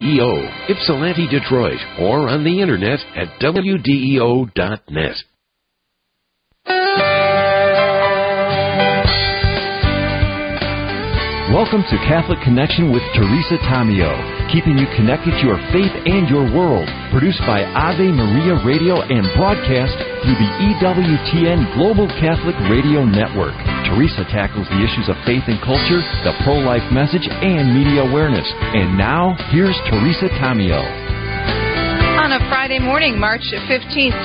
WDEO, Ypsilanti, Detroit, or on the internet at WDEO.net. Welcome to Catholic Connection with Teresa Tomeo, keeping you connected to your faith and your world. Produced by Ave Maria Radio and broadcast through the EWTN Global Catholic Radio Network. Teresa tackles the issues of faith and culture, the pro-life message, and media awareness. And now, here's Teresa Tomeo. On a Friday morning, March 15th,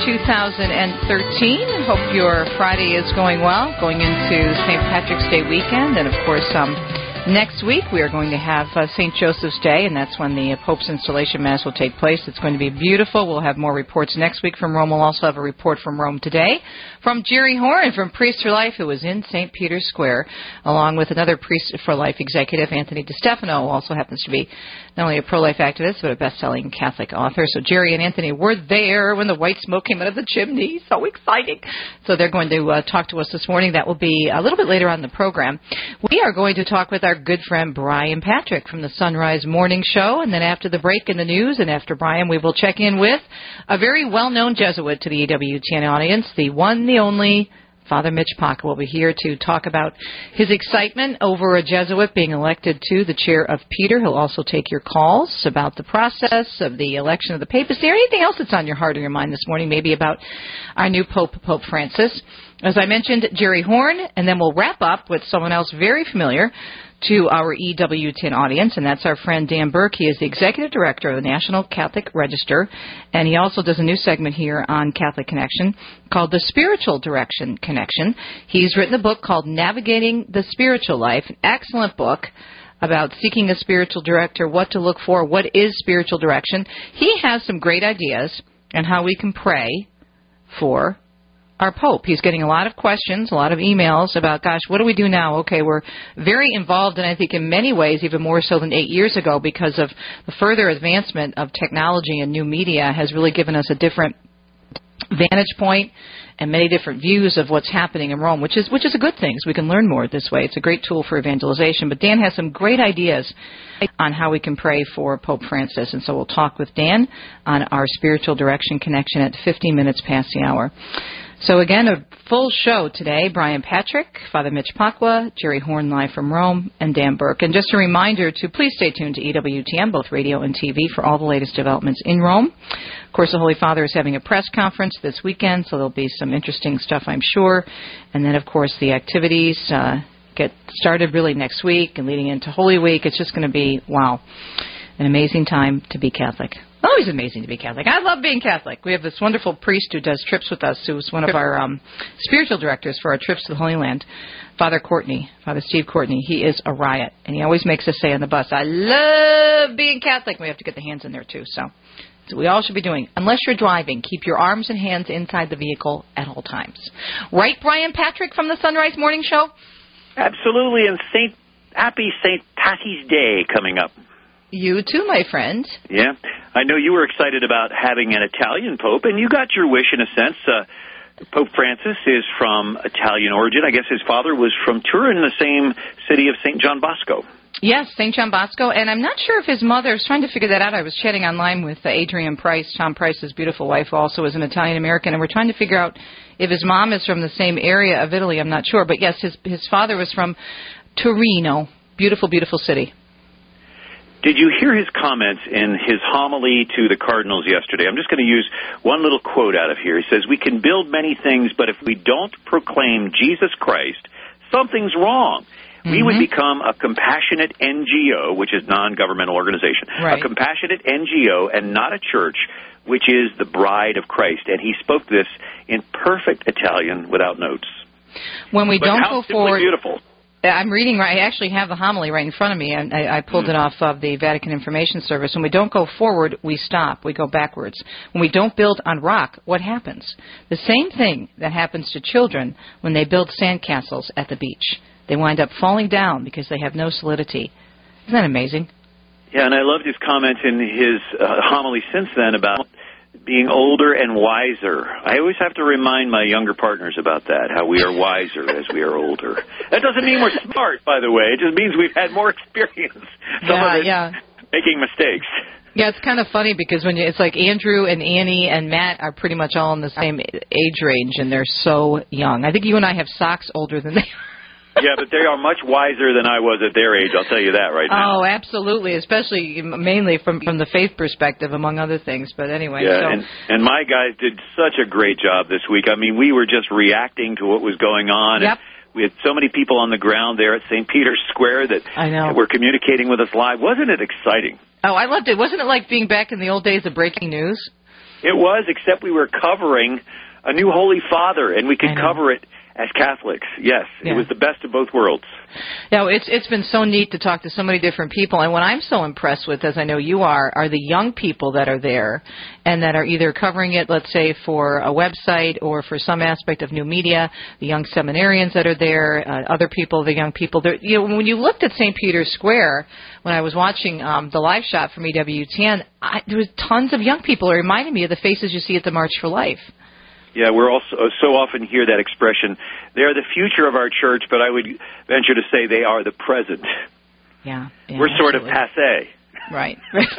2013. Hope your Friday is going well, going into St. Patrick's Day weekend. And, of course, next week we are going to have St. Joseph's Day, and that's when the Pope's Installation Mass will take place. It's going to be beautiful. We'll have more reports next week from Rome. We'll also have a report from Rome today from Jerry Horn from Priest for Life, who was in St. Peter's Square, along with another Priest for Life executive, Anthony DiStefano, who also happens to be not only a pro-life activist, but a best-selling Catholic author. So Jerry and Anthony were there when the white smoke came out of the chimney. So exciting. So they're going to talk to us this morning. That will be a little bit later on in the program. We are going to talk with our good friend Brian Patrick from the Sunrise Morning Show. And then after the break in the news, and after Brian, we will check in with a very well-known Jesuit to the EWTN audience, the one, the only, Father Mitch Pacwa will be here to talk about his excitement over a Jesuit being elected to the chair of Peter. He'll also take your calls about the process of the election of the papacy, or anything else that's on your heart or your mind this morning, maybe about our new Pope, Pope Francis. As I mentioned, Jerry Horn, and then we'll wrap up with someone else very familiar to our EWTN audience, and that's our friend Dan Burke. He is the Executive Director of the National Catholic Register, and he also does a new segment here on Catholic Connection called The Spiritual Direction Connection. He's written a book called Navigating the Spiritual Life, an excellent book about seeking a spiritual director, what to look for, what is spiritual direction. He has some great ideas on how we can pray for our Pope. He's getting a lot of questions, a lot of emails about, gosh, what do we do now? Okay, we're very involved, and I think in many ways even more so than 8 years ago, because of the further advancement of technology and new media has really given us a different vantage point and many different views of what's happening in Rome, which is a good thing. So we can learn more this way. It's a great tool for evangelization. But Dan has some great ideas on how we can pray for Pope Francis, and so we'll talk with Dan on our Spiritual Direction Connection at 15 minutes past the hour. So again, a full show today. Brian Patrick, Father Mitch Pacwa, Jerry Horn live from Rome, and Dan Burke. And just a reminder to please stay tuned to EWTN, both radio and TV, for all the latest developments in Rome. Of course, the Holy Father is having a press conference this weekend, so there'll be some interesting stuff, I'm sure. And then, of course, the activities get started really next week and leading into Holy Week. It's just going to be, wow, an amazing time to be Catholic. Always amazing to be Catholic. I love being Catholic. We have this wonderful priest who does trips with us, who's one of our spiritual directors for our trips to the Holy Land, Father Steve Courtney. He is a riot, and he always makes us say on the bus, I love being Catholic. We have to get the hands in there, too. So we all should be doing. Unless you're driving, keep your arms and hands inside the vehicle at all times. Right, Brian Patrick from the Sunrise Morning Show? Absolutely, and happy St. Patty's Day coming up. You too, my friend. Yeah. I know you were excited about having an Italian Pope, and you got your wish in a sense. Pope Francis is from Italian origin. I guess his father was from Turin, the same city of St. John Bosco. Yes, St. John Bosco, and I'm not sure if his mother, I was trying to figure that out. I was chatting online with Adrienne Price, Tom Price's beautiful wife, who also is an Italian-American, and we're trying to figure out if his mom is from the same area of Italy. I'm not sure, but yes, his father was from Torino. Beautiful, beautiful city. Did you hear his comments in his homily to the cardinals yesterday? I'm just going to use one little quote out of here. He says, we can build many things, but if we don't proclaim Jesus Christ, something's wrong. Mm-hmm. We would become a compassionate NGO, which is non-governmental organization, right. A compassionate NGO and not a church, which is the bride of Christ. And he spoke this in perfect Italian without notes. When we don't go forward, beautiful. I'm reading, I actually have the homily right in front of me, and I pulled it off of the Vatican Information Service. When we don't go forward, we stop. We go backwards. When we don't build on rock, what happens? The same thing that happens to children when they build sandcastles at the beach. They wind up falling down because they have no solidity. Isn't that amazing? Yeah, and I loved his comment in his homily since then about being older and wiser. I always have to remind my younger partners about that, how we are wiser as we are older. That doesn't mean we're smart, by the way. It just means we've had more experience. Some of it making mistakes. Yeah, it's kind of funny because it's like Andrew and Annie and Matt are pretty much all in the same age range, and they're so young. I think you and I have socks older than they are. Yeah, but they are much wiser than I was at their age, I'll tell you that right now. Oh, absolutely, especially mainly from the faith perspective, among other things. But anyway. Yeah, and my guys did such a great job this week. I mean, we were just reacting to what was going on. Yep. We had so many people on the ground there at St. Peter's Square that were communicating with us live. Wasn't it exciting? Oh, I loved it. Wasn't it like being back in the old days of breaking news? It was, except we were covering a new Holy Father, and we could cover it as Catholics. Yes, It was the best of both worlds. Yeah, it's been so neat to talk to so many different people, and what I'm so impressed with, as I know you are the young people that are there and that are either covering it, let's say, for a website or for some aspect of new media, the young seminarians that are there, other people, the young people. You know, when you looked at St. Peter's Square, when I was watching the live shot from EWTN, there was tons of young people. It reminded me of the faces you see at the March for Life. Yeah, we're also so often hear that expression. They're the future of our church, but I would venture to say they are the present. Yeah, we're sort of passé. Right.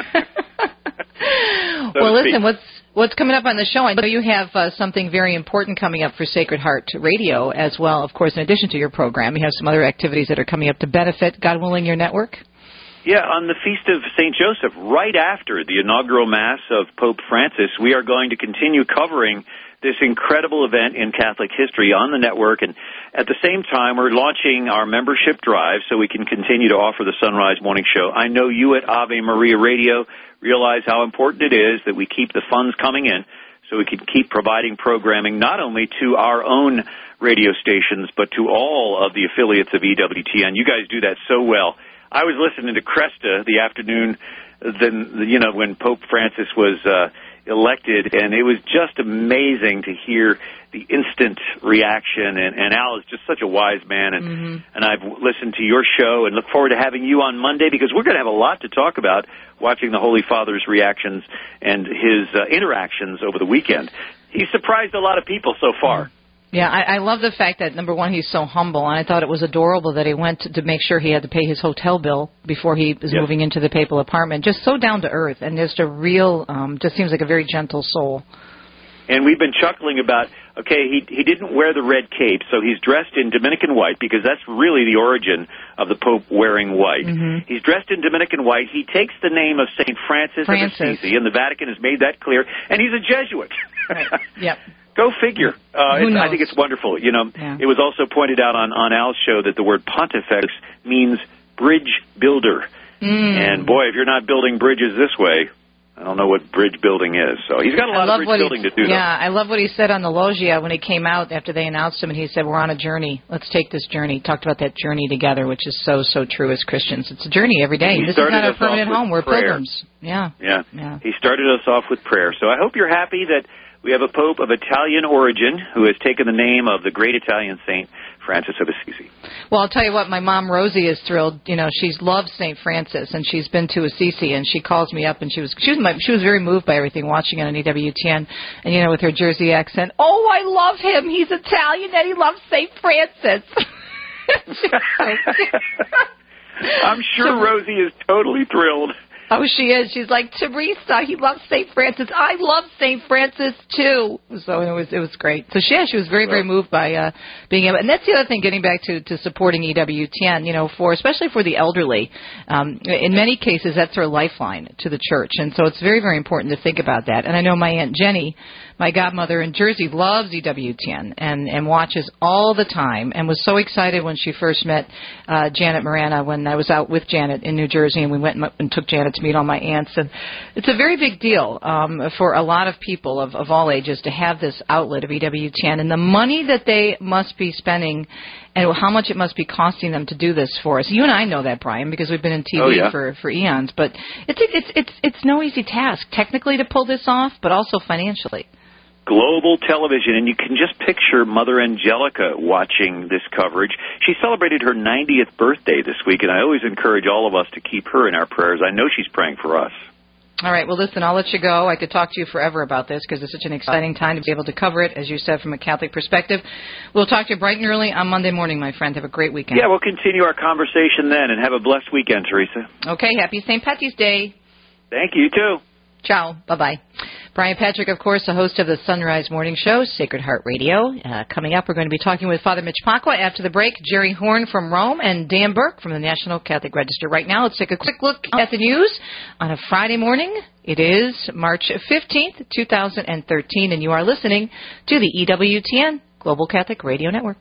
Well, listen, what's coming up on the show? I know you have something very important coming up for Sacred Heart Radio as well. Of course, in addition to your program, you have some other activities that are coming up to benefit, God willing, your network. Yeah, on the Feast of St. Joseph, right after the inaugural Mass of Pope Francis, we are going to continue covering this incredible event in Catholic history on the network, and at the same time, we're launching our membership drive so we can continue to offer the Sunrise Morning Show. I know you at Ave Maria Radio realize how important it is that we keep the funds coming in so we can keep providing programming not only to our own radio stations, but to all of the affiliates of EWTN. You guys do that so well. I was listening to Cresta the afternoon when Pope Francis was elected, and it was just amazing to hear the instant reaction, and Al is just such a wise man, and I've listened to your show and look forward to having you on Monday because we're going to have a lot to talk about watching the Holy Father's reactions and his interactions over the weekend. He's surprised a lot of people so far. Yeah, I love the fact that, number one, he's so humble, and I thought it was adorable that he went to make sure he had to pay his hotel bill before he was moving into the papal apartment. Just so down to earth, and just a real, just seems like a very gentle soul. And we've been chuckling about, okay, he didn't wear the red cape, so he's dressed in Dominican white because that's really the origin of the Pope wearing white. He's dressed in Dominican white. He takes the name of St. Francis of Assisi, and the Vatican has made that clear, and he's a Jesuit. Right. Yep. Go figure. I think it's wonderful. You know, It was also pointed out on Al's show that the word pontifex means bridge builder. And boy, if you're not building bridges this way, I don't know what bridge building is. So he's got a lot of bridge building to do. Yeah, I love what he said on the Loggia when he came out after they announced him, and he said, we're on a journey. Let's take this journey. He talked about that journey together, which is so, so true as Christians. It's a journey every day. This is not our permanent home. We're pilgrims. Yeah. He started us off with prayer. So I hope you're happy that we have a Pope of Italian origin who has taken the name of the great Italian saint, Francis of Assisi. Well, I'll tell you what, my mom, Rosie, is thrilled. You know, she's loved St. Francis, and she's been to Assisi, and she calls me up, and she was very moved by everything, watching it on EWTN, and, you know, with her Jersey accent, oh, I love him. He's Italian, and he loves St. Francis. I'm sure Rosie is totally thrilled. Oh, she is. She's like, Teresa, he loves St. Francis. I love St. Francis, too. So it was great. So she was very, very moved by being able. And that's the other thing, getting back to supporting EWTN, you know, especially for the elderly. In many cases, that's their lifeline to the church. And so it's very, very important to think about that. And I know my Aunt Jenny, my godmother in Jersey, loves EWTN and watches all the time and was so excited when she first met Janet Marana when I was out with Janet in New Jersey, and we went and took Janet to meet all my aunts. And it's a very big deal for a lot of people of all ages to have this outlet of EWTN, and the money that they must be spending and how much it must be costing them to do this for us. You and I know that, Brian, because we've been in TV for eons. But it's no easy task technically to pull this off, but also financially. Global television, and you can just picture Mother Angelica watching this coverage. She celebrated her 90th birthday this week, and I always encourage all of us to keep her in our prayers. I know she's praying for us. All right, well, listen, I'll let you go. I could talk to you forever about this because it's such an exciting time to be able to cover it, as you said, from a Catholic perspective. We'll talk to you bright and early on Monday morning, my friend. Have a great weekend. Yeah, we'll continue our conversation then, and have a blessed weekend, Teresa. Okay, happy St. Patty's Day. Thank you, too. Ciao. Bye-bye. Brian Patrick, of course, the host of the Sunrise Morning Show, Sacred Heart Radio. Coming up, we're going to be talking with Father Mitch Pacwa. After the break, Jerry Horn from Rome and Dan Burke from the National Catholic Register. Right now, let's take a quick look at the news on a Friday morning. It is March 15th, 2013, and you are listening to the EWTN Global Catholic Radio Network.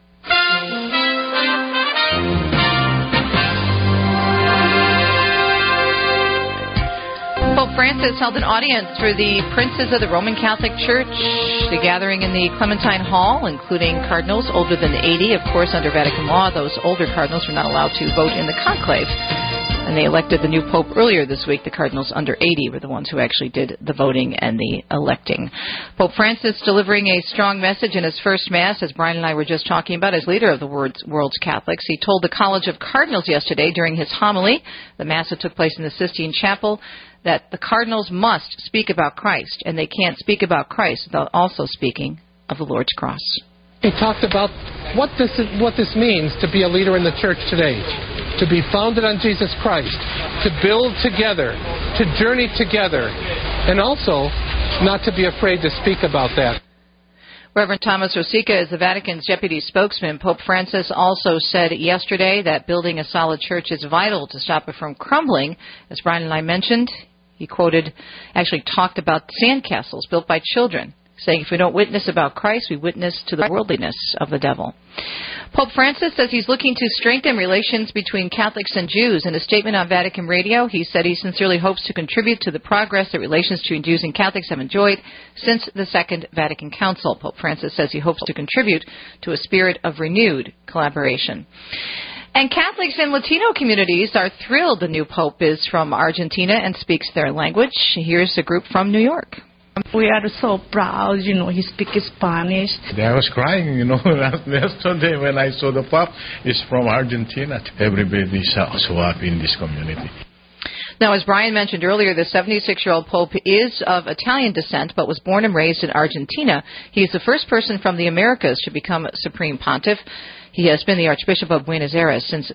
Pope Francis held an audience for the princes of the Roman Catholic Church. The gathering in the Clementine Hall, including cardinals older than 80. Of course, under Vatican law, those older cardinals were not allowed to vote in the conclave. And they elected the new pope earlier this week. The cardinals under 80 were the ones who actually did the voting and the electing. Pope Francis delivering a strong message in his first Mass, as Brian and I were just talking about, as leader of the world's Catholics. He told the College of Cardinals yesterday during his homily, the Mass that took place in the Sistine Chapel, that the cardinals must speak about Christ, and they can't speak about Christ without also speaking of the Lord's cross. He talked about what this means to be a leader in the church today, to be founded on Jesus Christ, to build together, to journey together, and also not to be afraid to speak about that. Reverend Thomas Rosica is the Vatican's deputy spokesman. Pope Francis also said yesterday that building a solid church is vital to stop it from crumbling. As Brian and I mentioned, he actually talked about sandcastles built by children, saying if we don't witness about Christ, we witness to the worldliness of the devil. Pope Francis says he's looking to strengthen relations between Catholics and Jews. In a statement on Vatican Radio, he said he sincerely hopes to contribute to the progress that relations between Jews and Catholics have enjoyed since the Second Vatican Council. Pope Francis says he hopes to contribute to a spirit of renewed collaboration. And Catholics in Latino communities are thrilled the new pope is from Argentina and speaks their language. Here's a group from New York. We are so proud, he speaks Spanish. I was crying, yesterday when I saw the Pope. He's from Argentina. Everybody's so happy in this community. Now, as Brian mentioned earlier, the 76-year-old Pope is of Italian descent but was born and raised in Argentina. He is the first person from the Americas to become Supreme Pontiff. He has been the Archbishop of Buenos Aires since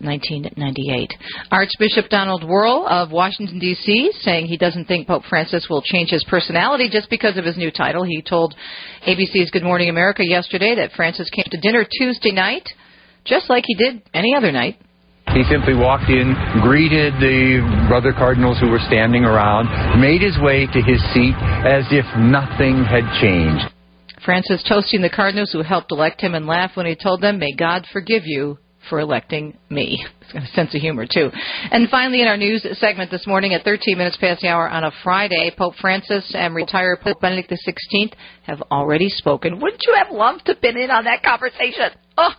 1998. Archbishop Donald Wuerl of Washington, D.C., saying he doesn't think Pope Francis will change his personality just because of his new title. He told ABC's Good Morning America yesterday that Francis came to dinner Tuesday night, just like he did any other night. He simply walked in, greeted the brother cardinals who were standing around, made his way to his seat as if nothing had changed. Francis toasting the cardinals who helped elect him and laughed when he told them, "May God forgive you for electing me." He's got a sense of humor, too. And finally, in our news segment this morning at 13 minutes past the hour on a Friday, Pope Francis and retired Pope Benedict XVI have already spoken. Wouldn't you have loved to have been in on that conversation? Oh!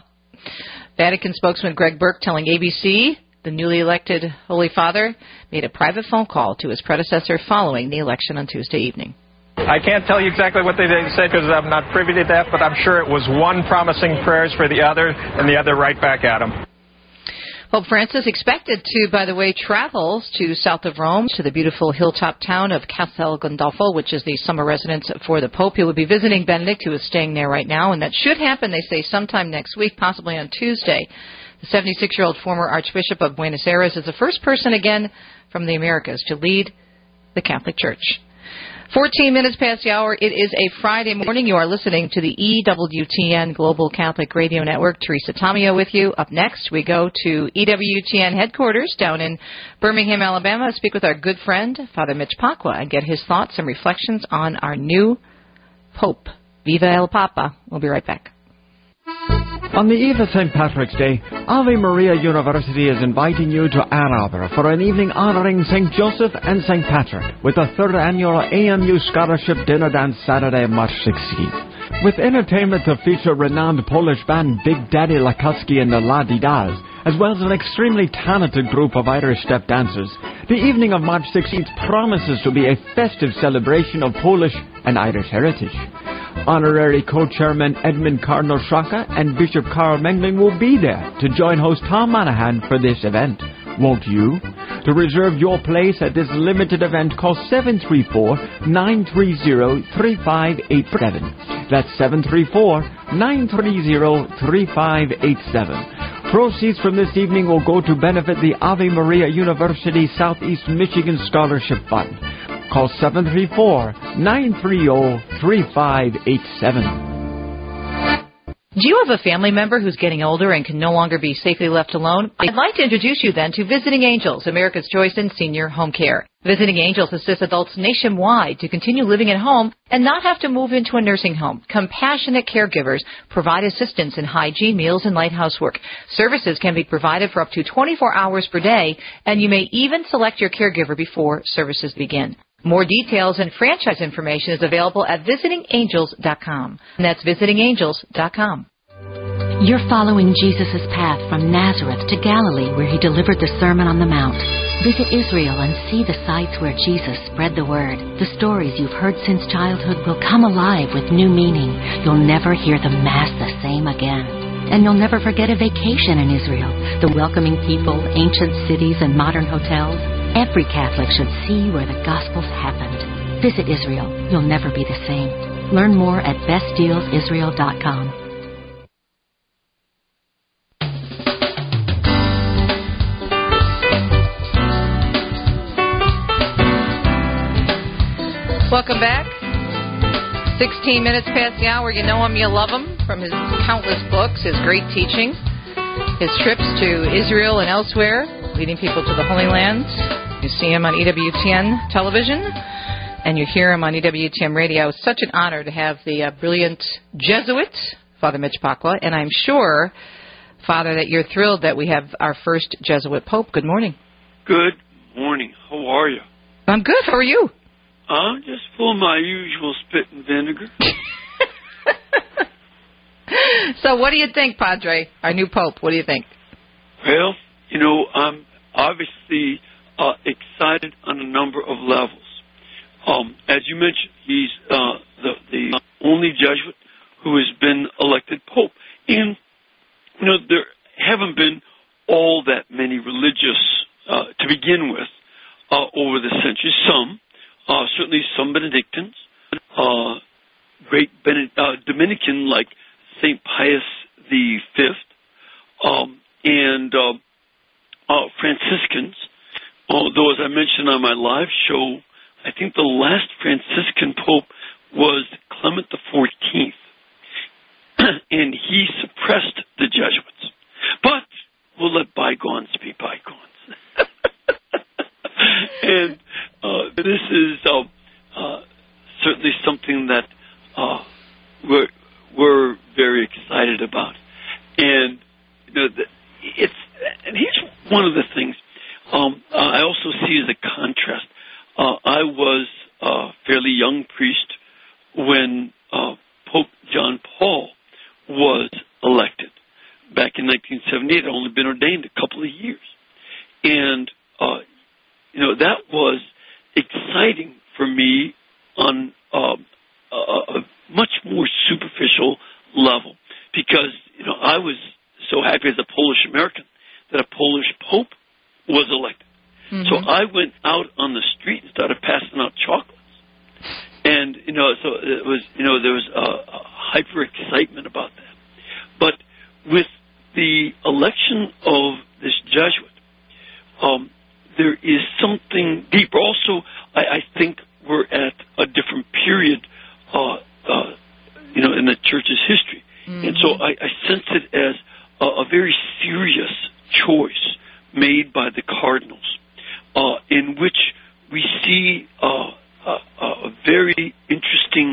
Vatican spokesman Greg Burke telling ABC the newly elected Holy Father made a private phone call to his predecessor following the election on Tuesday evening. I can't tell you exactly what they said because I'm not privy to that, but I'm sure it was one promising prayers for the other and the other right back at him. Pope Francis expected to, by the way, travel to south of Rome to the beautiful hilltop town of Castel Gandolfo, which is the summer residence for the Pope. He will be visiting Benedict, who is staying there right now, and that should happen, they say, sometime next week, possibly on Tuesday. The 76-year-old former Archbishop of Buenos Aires is the first person, again, from the Americas to lead the Catholic Church. 14 minutes past the hour. It is a Friday morning. You are listening to the EWTN Global Catholic Radio Network. Teresa Tomeo with you. Up next, we go to EWTN headquarters down in Birmingham, Alabama, to speak with our good friend, Father Mitch Pacwa, and get his thoughts and reflections on our new Pope. Viva el Papa. We'll be right back. On the eve of St. Patrick's Day, Ave Maria University is inviting you to Ann Arbor for an evening honoring St. Joseph and St. Patrick with the 3rd annual AMU Scholarship Dinner Dance Saturday, March 16th. With entertainment to feature renowned Polish band Big Daddy Lakowski and the La Didas, as well as an extremely talented group of Irish step dancers, the evening of March 16th promises to be a festive celebration of Polish and Irish heritage. Honorary co-chairman Edmund Cardinal Straka and Bishop Carl Mengling will be there to join host Tom Monahan for this event. Won't you? To reserve your place at this limited event, call 734-930-3587. That's 734-930-3587. Proceeds from this evening will go to benefit the Ave Maria University Southeast Michigan Scholarship Fund. Call 734-930-3587. Do you have a family member who's getting older and can no longer be safely left alone? I'd like to introduce you then to Visiting Angels, America's choice in senior home care. Visiting Angels assists adults nationwide to continue living at home and not have to move into a nursing home. Compassionate caregivers provide assistance in hygiene, meals, and light housework. Services can be provided for up to 24 hours per day, and you may even select your caregiver before services begin. More details and franchise information is available at visitingangels.com. And that's visitingangels.com. You're following Jesus' path from Nazareth to Galilee, where he delivered the Sermon on the Mount. Visit Israel and see the sites where Jesus spread the word. The stories you've heard since childhood will come alive with new meaning. You'll never hear the Mass the same again. And you'll never forget a vacation in Israel, the welcoming people, ancient cities, and modern hotels. Every Catholic should see where the Gospels happened. Visit Israel. You'll never be the same. Learn more at bestdealsisrael.com. Welcome back. 16 minutes past the hour. You know him, you love him, from his countless books, his great teaching, his trips to Israel and elsewhere, leading people to the Holy Lands. You see him on EWTN television, and you hear him on EWTN radio. It's such an honor to have the brilliant Jesuit, Father Mitch Pacwa, and I'm sure, Father, that you're thrilled that we have our first Jesuit Pope. Good morning. Good morning. How are you? I'm good. How are you? I'm just full of my usual spit and vinegar. So what do you think, Padre, our new Pope? What do you think? Well, you know, I'm obviously excited on a number of levels. As you mentioned, he's the only Jesuit who has been elected Pope. And, you know, there haven't been all that many religious to begin with over the centuries. Certainly some Benedictines, great Dominican like St. Pius V, and Franciscans. Although, as I mentioned on my live show, I think the last Franciscan Pope was Clement XIV, and he suppressed the Jesuits. But we'll let bygones be bygones. And this is certainly something that we're very excited about. And you know, and here's one of the things I also see as a contrast. I was a fairly young priest when Pope John Paul was elected back in 1978. I'd only been ordained a couple of years. And you know, that was exciting for me on a much more superficial level because, you know, I was so happy as a Polish American that a Polish Pope was elected. Mm-hmm. So I went out on the street and started passing out chocolates. And, you know, so it was, you know, there was a hyper excitement about that. But with the election of this Jesuit, there is something deeper. Also, I think we're at a different period, you know, in the Church's history. Mm-hmm. And so I sense it as a very serious choice made by the cardinals, in which we see a very interesting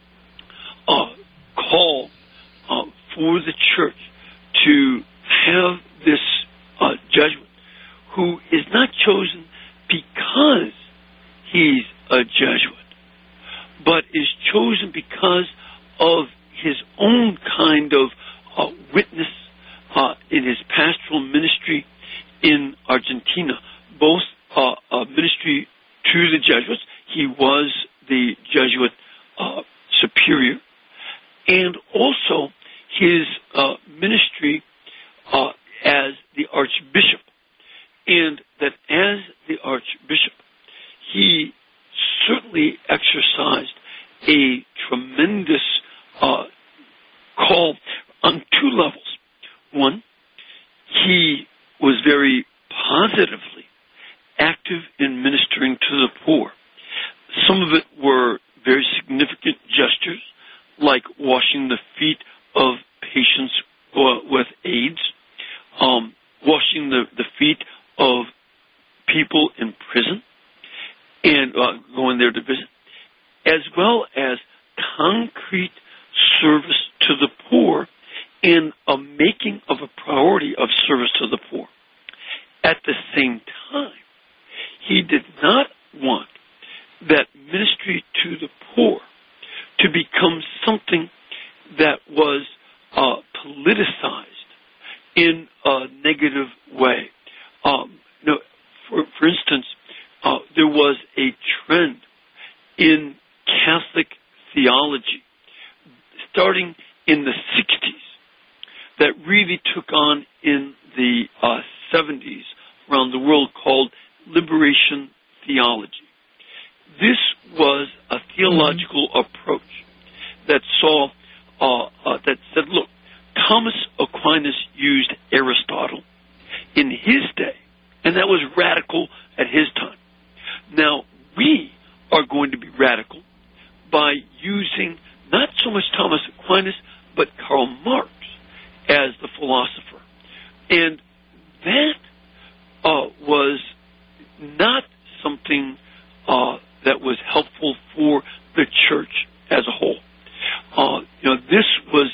call for the Church to have this Jesuit who is not chosen because he's a Jesuit, but is chosen because of his own kind of witness in his pastoral ministry in Argentina, both a ministry to the Jesuits. He was the Jesuit superior, and also his ministry as the Archbishop. And that as the Archbishop, he certainly exercised a tremendous call on two levels. One, Some of it were very significant gestures, like washing the feet of patients with AIDS, washing the feet of people in prison, and going there to visit, as well as concrete service to the poor and a making of a priority of service to the poor. At the same time, he did not want that ministry to the poor to become something that was politicized in a negative way. For instance, there was a trend in Catholic theology starting in the 60s that really took on in the 70s around the world called liberation theology. This was a theological approach that saw that said, look, Thomas Aquinas used Aristotle in his day, and that was radical at his time. Now, we are going to be radical by using not so much Thomas Aquinas, but Karl Marx as the philosopher. And that was not something that was helpful for the church as a whole. This was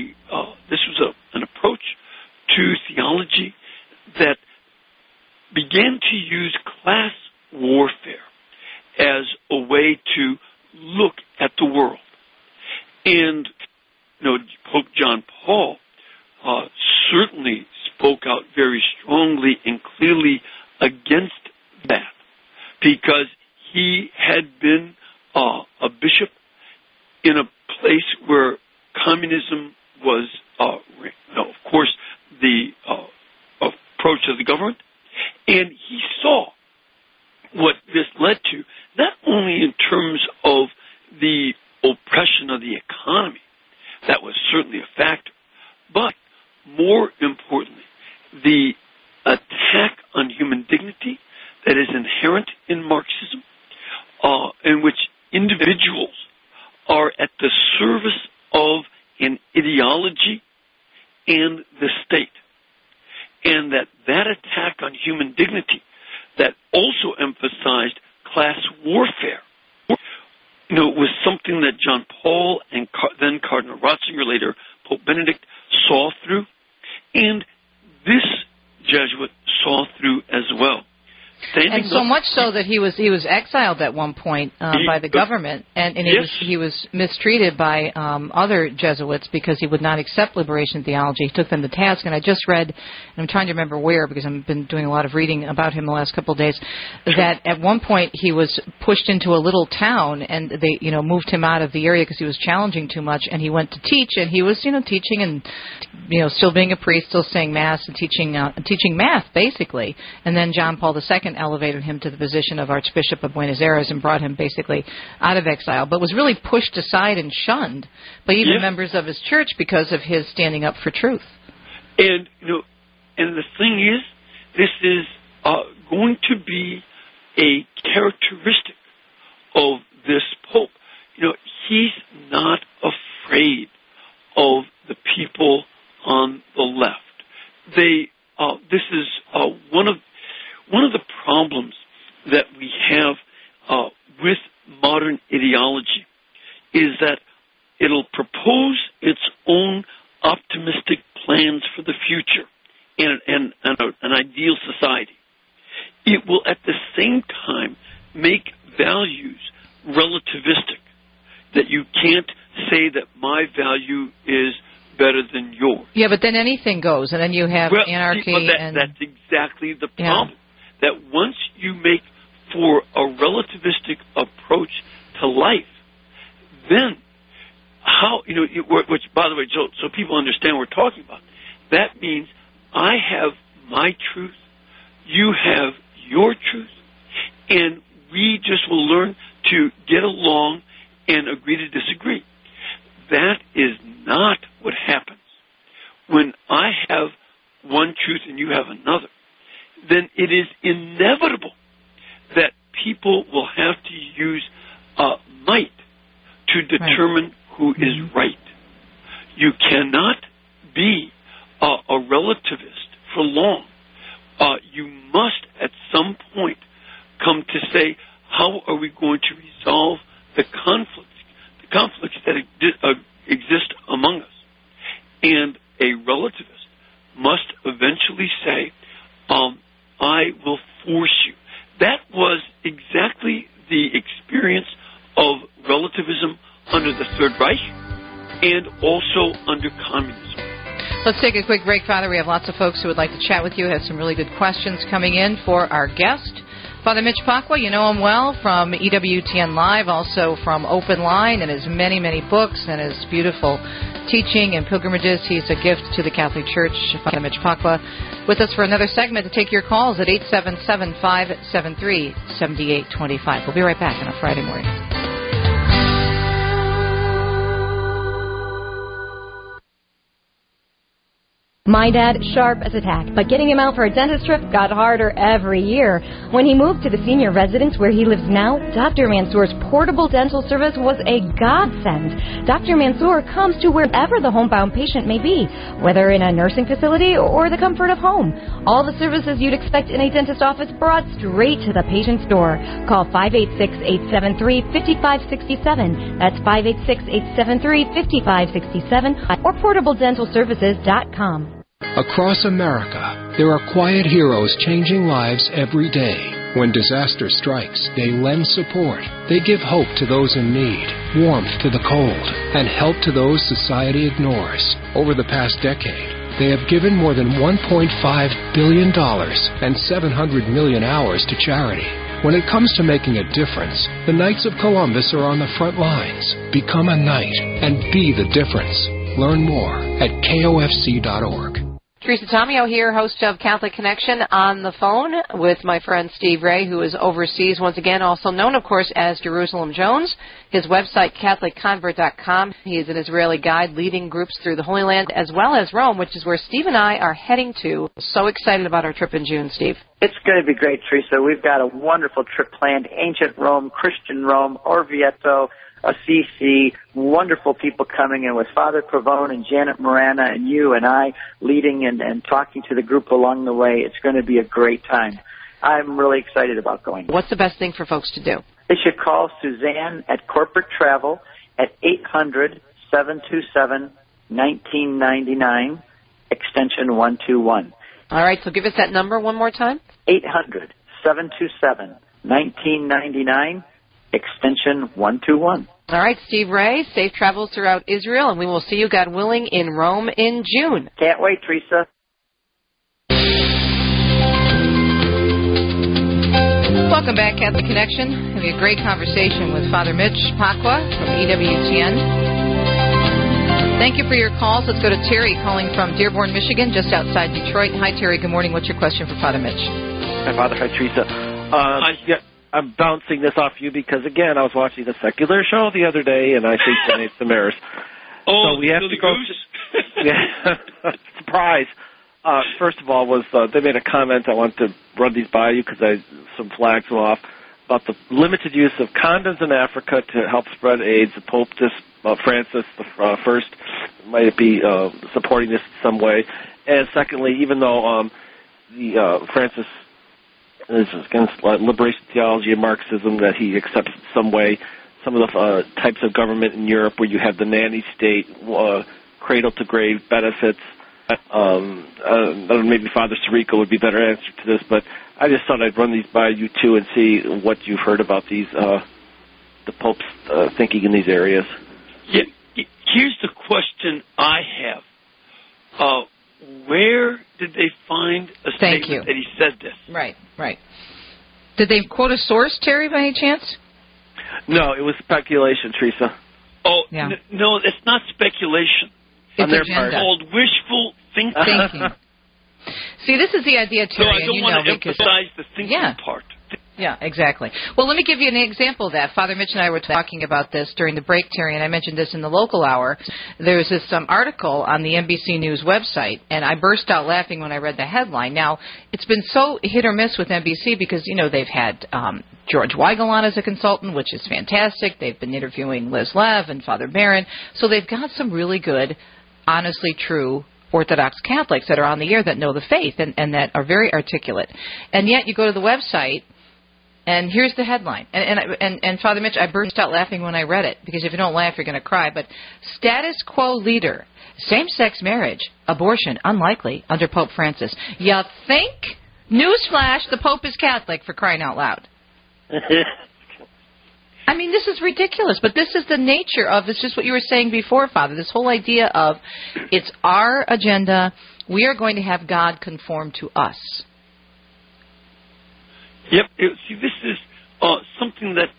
an approach to theology that began to use class warfare as a way to look at the world. And Pope John Paul certainly spoke out very strongly and clearly against that, because he had been a bishop in a place where communism was, of course, the approach of the government, and he saw what this led to, not only in terms of the oppression of the economy, that was certainly a factor, but more importantly, the attack on human dignity that is inherent in Marxism, in which individuals are at the service of an ideology and the state. And that attack on human dignity that also emphasized class warfare, was something that John Paul and then Cardinal Ratzinger, later Pope Benedict, saw through. And this Jesuit saw through as well. And so much so that he was exiled at one point by the government, and he was mistreated by other Jesuits because he would not accept liberation theology. He took them to task. And I just read, and I'm trying to remember where because I've been doing a lot of reading about him the last couple of days, that at one point he was pushed into a little town, and they moved him out of the area because he was challenging too much, and he went to teach, and he was teaching and still being a priest, still saying mass and teaching math basically. And then John Paul II elevated him to the position of Archbishop of Buenos Aires and brought him basically out of exile, but was really pushed aside and shunned by even members of his church because of his standing up for truth. And and the thing is, this is going to be a characteristic of this Pope. He's not afraid of the people on the left. This is one of the problems that we have with modern ideology is that it'll propose its own optimistic plans for the future and an ideal society. It will at the same time make values relativistic, that you can't say that my value is better than yours. Yeah, but then anything goes, and then you have anarchy. That's exactly the problem. That once you make for a relativistic approach to life, then how, which, by the way, so people understand what we're talking about, that means I have my truth, you have your truth, and we just will learn to get along and agree to disagree. That is not what happens. When I have one truth and you have another, then it is inevitable that people will have to use determine who is right. You cannot be a relativist for long. You must, at some point, come to say, how are we going to resolve the conflicts that exist among us? And a relativist must eventually say, I will force you. That was exactly the experience of relativism under the Third Reich and also under communism. Let's take a quick break, Father. We have lots of folks who would like to chat with you, have some really good questions coming in for our guest. Father Mitch Pacwa, you know him well from EWTN Live, also from Open Line, and his many, many books and his beautiful teaching and pilgrimages. He's a gift to the Catholic Church. Father Mitch Pacwa with us for another segment to take your calls at 877-573-7825. We'll be right back on a Friday morning. My dad, sharp as a tack, but getting him out for a dentist trip got harder every year. When he moved to the senior residence where he lives now, Dr. Mansour's portable dental service was a godsend. Dr. Mansour comes to wherever the homebound patient may be, whether in a nursing facility or the comfort of home. All the services you'd expect in a dentist office brought straight to the patient's door. Call 586-873-5567. That's 586-873-5567 or portabledentalservices.com. Across America, there are quiet heroes changing lives every day. When disaster strikes, they lend support. They give hope to those in need, warmth to the cold, and help to those society ignores. Over the past decade, they have given more than $1.5 billion and 700 million hours to charity. When it comes to making a difference, the Knights of Columbus are on the front lines. Become a knight and be the difference. Learn more at kofc.org. Teresa Tomeo here, host of Catholic Connection, on the phone with my friend Steve Ray, who is overseas once again, also known, of course, as Jerusalem Jones. His website, CatholicConvert.com. He is an Israeli guide leading groups through the Holy Land as well as Rome, which is where Steve and I are heading to. So excited about our trip in June, Steve. It's going to be great, Teresa. We've got a wonderful trip planned. Ancient Rome, Christian Rome, Orvieto, Assisi, wonderful people coming in with Father Pavone and Janet Morana and you and I leading and talking to the group along the way. It's going to be a great time. I'm really excited about going. What's the best thing for folks to do? They should call Suzanne at Corporate Travel at 800-727-1999, extension 121. All right, so give us that number one more time. 800-727-1999, extension 121. All right, Steve Ray, safe travels throughout Israel, and we will see you, God willing, in Rome in June. Can't wait, Teresa. Welcome back, Catholic Connection. We had a great conversation with Father Mitch Pacwa from EWTN. Thank you for your calls. Let's go to Terry calling from Dearborn, Michigan, just outside Detroit. Hi, Terry. Good morning. What's your question for Father Mitch? Hi, Father. Hi, Teresa. I'm bouncing this off you because, again, I was watching a secular show the other day, and I think St. Samaris. Oh, so we have to go. Yeah, surprise. First of all, they made a comment. I want to run these by you because some flags went off about the limited use of condoms in Africa to help spread AIDS. The Pope, Francis the First, might be supporting this in some way. And secondly, even though Francis is against liberation theology and Marxism, that he accepts in some way some of the types of government in Europe where you have the nanny state, cradle-to-grave benefits. Maybe Father Sirico would be better answer to this, but I just thought I'd run these by you too and see what you've heard about these, the Pope's thinking in these areas. Yeah, here's the question I have. Where did they find a statement that he said this? Right. Did they quote a source, Terry, by any chance? No, it was speculation, Teresa. Oh, yeah. No, it's not speculation. It's called wishful thinking. See, this is the idea, Terry. So I don't want to emphasize the thinking part. Yeah, exactly. Well, let me give you an example of that. Father Mitch and I were talking about this during the break, Terry, and I mentioned this in the local hour. There was this article on the NBC News website, and I burst out laughing when I read the headline. Now, it's been so hit or miss with NBC because, they've had George Weigel on as a consultant, which is fantastic. They've been interviewing Liz Lev and Father Barron. So they've got some really good, honestly true Orthodox Catholics that are on the air that know the faith and that are very articulate. And yet you go to the website, and here's the headline. And Father Mitch, I burst out laughing when I read it, because if you don't laugh, you're going to cry. But status quo leader, same-sex marriage, abortion, unlikely under Pope Francis. You think? Newsflash, the Pope is Catholic, for crying out loud. I mean, this is ridiculous, but this is the nature of, it's just what you were saying before, Father, this whole idea of it's our agenda, we are going to have God conform to us. Yep. See, this is something that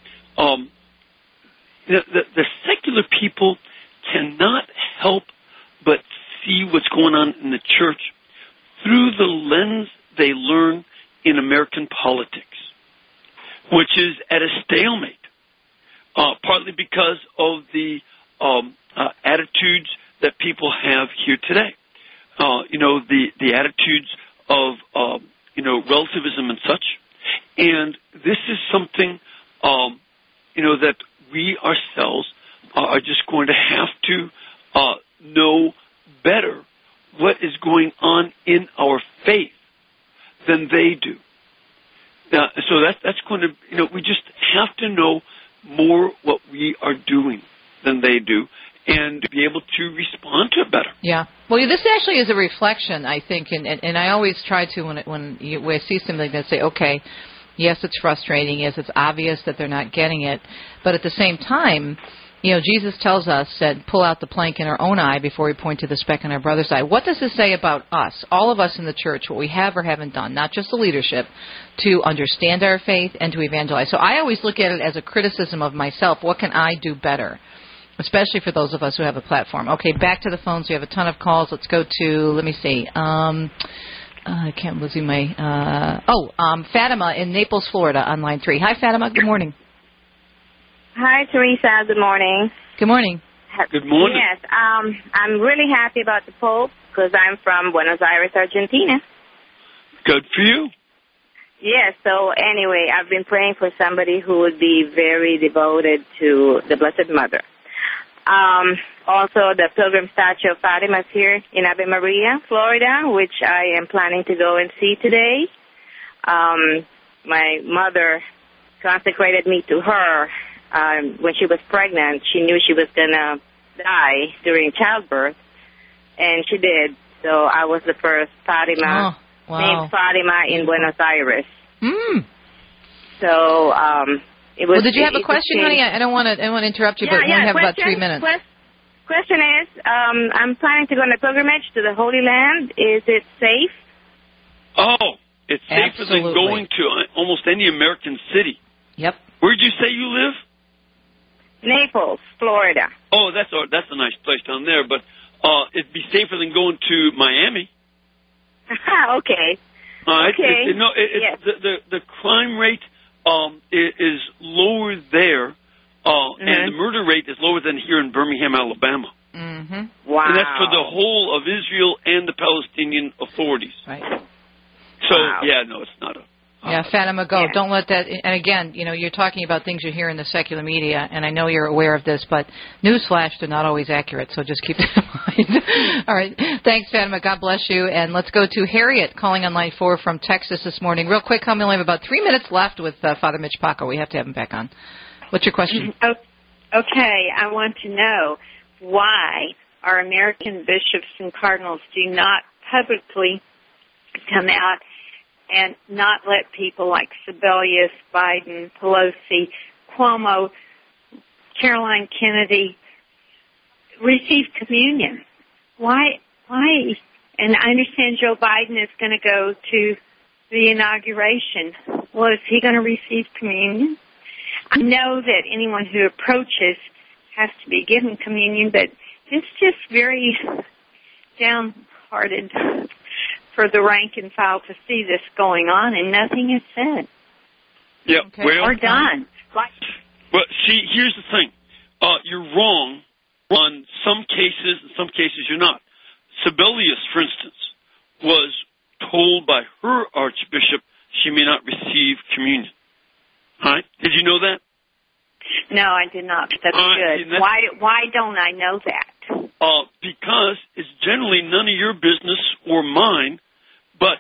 the secular people cannot help but see what's going on in the church through the lens they learn in American politics, which is at a stalemate, partly because of the attitudes that people have here today. The attitudes of relativism and such. And this is something, that we ourselves are just going to have to know better what is going on in our faith than they do. So that's going to, we just have to know more what we are doing than they do, and to be able to respond to it better. Yeah. Well, this actually is a reflection, I think, and I always try to, when I see something that say, okay, yes, it's frustrating, yes, it's obvious that they're not getting it, but at the same time, Jesus tells us that pull out the plank in our own eye before we point to the speck in our brother's eye. What does this say about us, all of us in the church, what we have or haven't done, not just the leadership, to understand our faith and to evangelize? So I always look at it as a criticism of myself. What can I do better? Especially for those of us who have a platform. Okay, back to the phones. We have a ton of calls. Let's go to, let me see. I can't losing my, Fatima in Naples, Florida, on line 3. Hi, Fatima. Good morning. Hi, Teresa. Good morning. Good morning. Good morning. Yes, I'm really happy about the Pope because I'm from Buenos Aires, Argentina. Good for you. Yes, so anyway, I've been praying for somebody who would be very devoted to the Blessed Mother. Also, the pilgrim statue of Fatima is here in Ave Maria, Florida, which I am planning to go and see today. My mother consecrated me to her when she was pregnant. She knew she was going to die during childbirth, and she did. So I was the first Fatima, named Fatima in Buenos Aires. So it was. Well, did you have a question, honey? I don't want to interrupt you, but we only have about 3 minutes. Question is, I'm planning to go on a pilgrimage to the Holy Land. Is it safe? Oh, it's safer than going to almost any American city. Yep. Where did you say you live? Naples, Florida. Oh, that's a nice place down there, but it'd be safer than going to Miami. Okay. Yes. The crime rate is lower there, and the murder rate is lower than here in Birmingham, Alabama. Mm-hmm. Wow. And that's for the whole of Israel and the Palestinian authorities. Right. So, it's not a... Fatima, go. Yeah. Don't let that... And again, you're talking about things you hear in the secular media, and I know you're aware of this, but newsflash, they're not always accurate, so just keep that in mind. All right. Thanks, Fatima. God bless you. And let's go to Harriet, calling on line 4 from Texas this morning. Real quick, we only have about 3 minutes left with Father Mitch Paco. We have to have him back on. What's your question? Okay. I want to know why our American bishops and cardinals do not publicly come out and not let people like Sebelius, Biden, Pelosi, Cuomo, Caroline Kennedy receive communion. Why? And I understand Joe Biden is going to go to the inauguration. Well, is he going to receive communion? I know that anyone who approaches has to be given communion, but it's just very downhearted for the rank and file to see this going on, and nothing is said. Yeah. Okay. Well, or done. Well, see, here's the thing. You're wrong on some cases, in some cases you're not. Sibelius, for instance, was told by her archbishop she may not receive communion. All right? Did you know that? No, I did not. That's good. Why don't I know that? Because it's generally none of your business or mine, but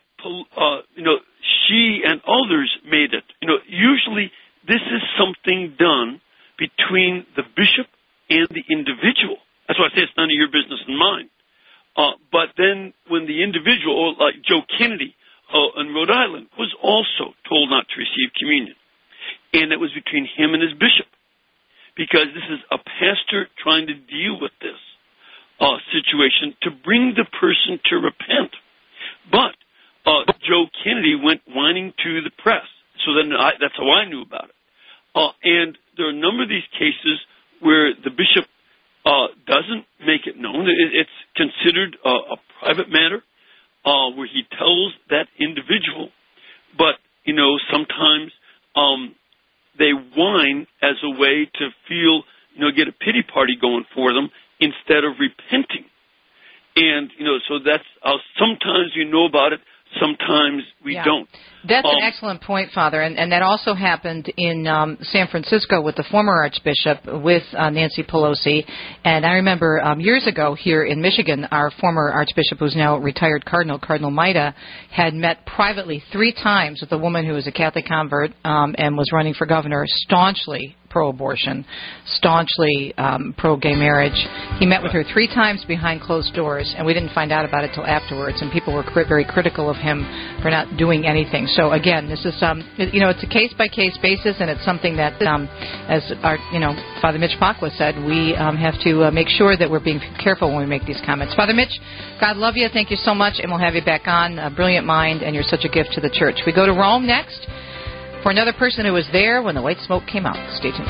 she and others made it. Usually this is something done between the bishop and the individual. That's why I say it's none of your business and mine. But then when the individual, like Joe Kennedy in Rhode Island, was also told not to receive communion. And it was between him and his bishop. Because this is a pastor trying to deal with this situation to bring the person to repent. But Joe Kennedy went whining to the press. So then that's how I knew about it. And there are a number of these cases where the bishop doesn't make it known. It's considered a private matter where he tells that individual. But, sometimes they whine as a way to feel, get a pity party going for them instead of repenting. And, so that's, sometimes you know about it, sometimes we don't. That's an excellent point, Father, and that also happened in San Francisco with the former Archbishop with Nancy Pelosi. And I remember years ago here in Michigan, our former Archbishop, who's now retired Cardinal Maida, had met privately 3 times with a woman who was a Catholic convert and was running for governor, staunchly pro-abortion, staunchly pro-gay marriage. He met with her 3 times behind closed doors, and we didn't find out about it till afterwards, and people were very critical of him for not doing anything. So again, this is it's a case-by-case basis, and it's something that, as our Father Mitch Pacwa said, we have to make sure that we're being careful when we make these comments. Father Mitch, God love you. Thank you so much, and we'll have you back on. A brilliant mind, and you're such a gift to the church. We go to Rome next for another person who was there when the white smoke came out. Stay tuned.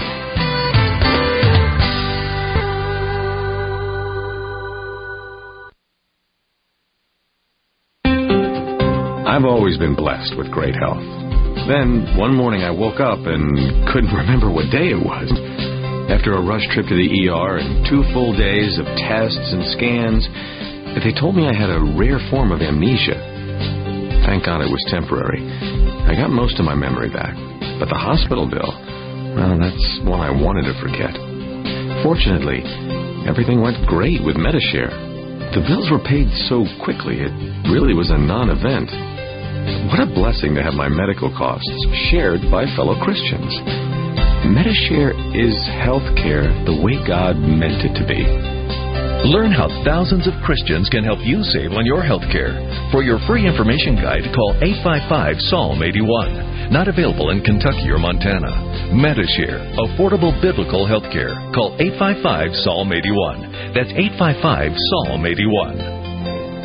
I've always been blessed with great health. Then, one morning I woke up and couldn't remember what day it was. After a rush trip to the ER and 2 full days of tests and scans, they told me I had a rare form of amnesia. Thank God it was temporary. I got most of my memory back. But the hospital bill, well, that's one I wanted to forget. Fortunately, everything went great with Medishare. The bills were paid so quickly, it really was a non-event. What a blessing to have my medical costs shared by fellow Christians. Medishare is health care the way God meant it to be. Learn how thousands of Christians can help you save on your health care. For your free information guide, call 855-PSALM-81. Not available in Kentucky or Montana. Medishare, affordable biblical health care. Call 855-PSALM-81. That's 855-PSALM-81.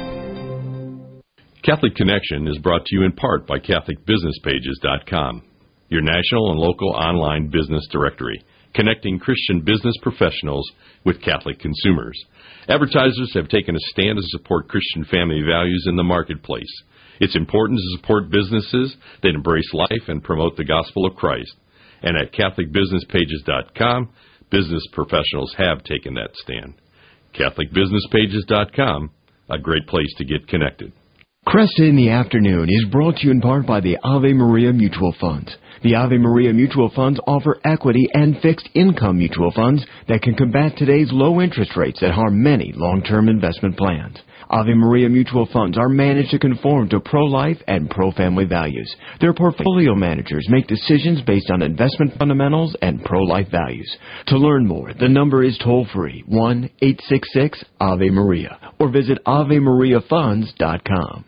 Catholic Connection is brought to you in part by CatholicBusinessPages.com, your national and local online business directory, connecting Christian business professionals with Catholic consumers. Advertisers have taken a stand to support Christian family values in the marketplace. It's important to support businesses that embrace life and promote the gospel of Christ. And at CatholicBusinessPages.com, business professionals have taken that stand. CatholicBusinessPages.com, a great place to get connected. Cresta in the Afternoon is brought to you in part by the Ave Maria Mutual Funds. The Ave Maria Mutual Funds offer equity and fixed income mutual funds that can combat today's low interest rates that harm many long-term investment plans. Ave Maria Mutual Funds are managed to conform to pro-life and pro-family values. Their portfolio managers make decisions based on investment fundamentals and pro-life values. To learn more, the number is toll-free, 1-866-AVE-MARIA, or visit AveMariaFunds.com.